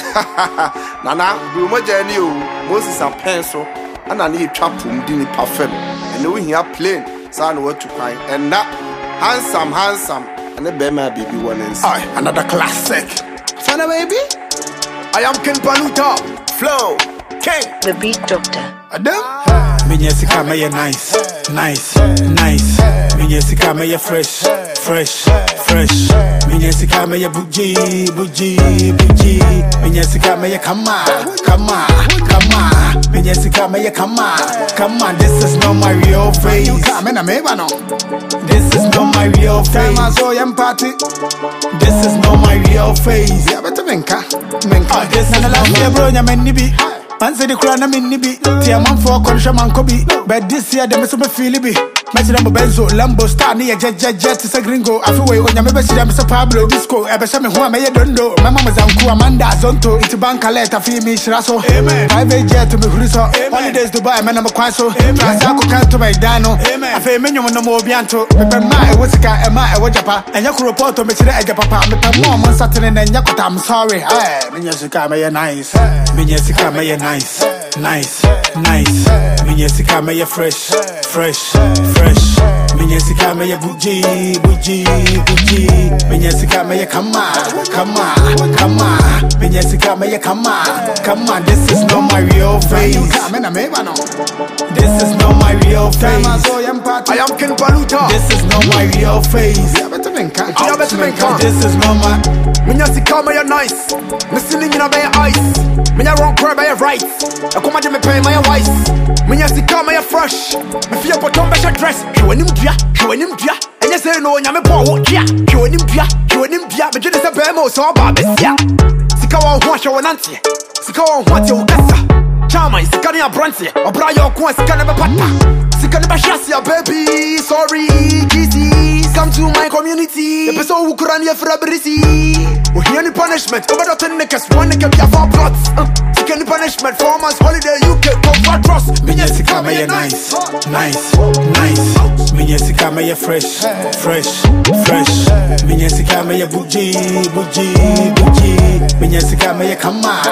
Nana, we mo journey o. Moses and pencil. And I need trap from Dini Parfum. And we here plain. So what to cry. And that handsome. And the Bema baby one inside. Another classic. Fana baby. I am Ken Paluta. Flow. Ken. The Beat Doctor. Adam. Minyesika me nice. Minyesika me fresh. Minyesika me buji. Minyesika me come on. Minyesika me come on. This is not my real face. This is not my real face. This is not my real face. This is not my real face. Man say the crown I'm in Nibi. Tia man for conscious man could but this year they must be feeling me. Messi Benzo, Lambo, Star, near Jet, is a gringo. I feel when you remember Mr. Pablo Disco, ever some who I may don't know. My mama's uncle Amanda Zonto, it's a bank letter, fee me, Shrasso. Private jet to me, Huriso. Holidays to buy, man, I'm a quaso. Transaco can't to my Dano. I feel menu no more Bianto. But my what's a guy, and my Wajapa, and you could report to Mr. Papa, but mom on Saturday and Yakota, I'm sorry. Minyesika may nice. Minyesika may nice. Minyesika may fresh. Minyesika may buji. Minyesika may come on. Minyesika may come on. This is not my real face. This is not my real face. I am Ken Paluta. This is not my real face. This is not my. Minyesika may nice. Listening in a bay ice. Minya wrong cry by your rights. I come at me pay my wife. Minyesika may fresh. Me feel bottom by your dress. You and him, and you say no, I'm a poor. You and him, but you just a bemo so bad. Sika won't wash your nancy. Sika won't want your cassa. Chama is Sikania Brancy, or Brayo Quas Canabapata. Sikanabashasia, baby. Sorry, GC. Come to my community. The person who could run here for a breezy. We hear any punishment over the 10 niggas, one nigga, we have 4 plots. Any punishment, 4 months holiday, you get comfort trust. Minyesika may nice. Minyesika may fresh. Minyesika may buji. Minyesika may come on.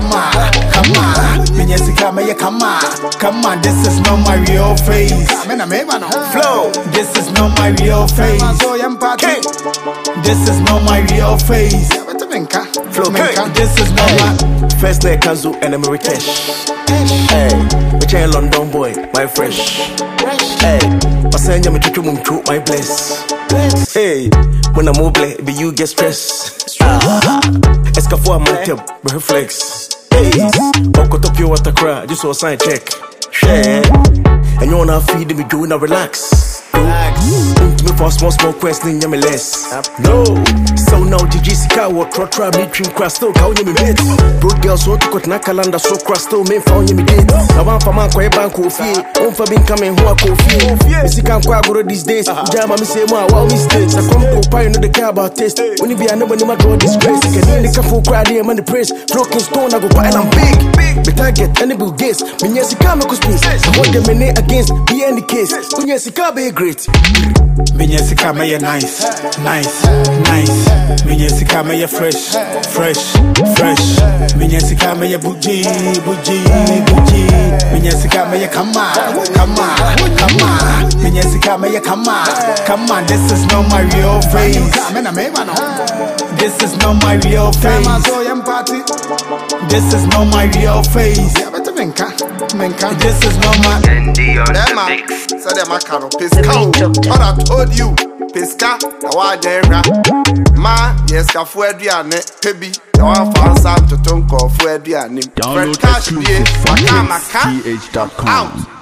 Minyesika may come on. This is not my real face. Flow. This is not my real face. This is not my real face. Flow. This is not my. First day Kanzu and Americash. Hey, which ain't London boy, my fresh. Hey, I send you to my bless. Hey, when I'm mobile, be you get stressed. Escafo my tip, reflex. Hey, Boko Tokyo water cry, just so sign check. Share, and you wanna feed me, do not relax. Me for small question, you me less. No, so now GGCK will try me dream crash still count me mates. Broad girls so to cut na calendar so crash still me found me date. I want for man kwa bank coffee, on for being coming who are coffee. Me see can kwa go these days. Jam me say more wow mistakes. I come to pie no the care about taste. When you be a nobody my draw disgrace. You can the careful cry there man the praise. Broken stone I go buy and I'm big. The target and the bill gates. Minyesika make us space. I want them against be any case. Minyesika be great. Minyesika may nice. Minyesika may fresh. Minyesika may buji. Minyesika may come on. Minyesika may come on. This is not my real face. This is not my real face. This is not my real face. This is not my. So them a cano pisca. What I told you, pisca. The wide area. Ma, yes, ka fuediane, pebi. The one for Sam to tonko fuediane. Download exclusive from th.com. Out.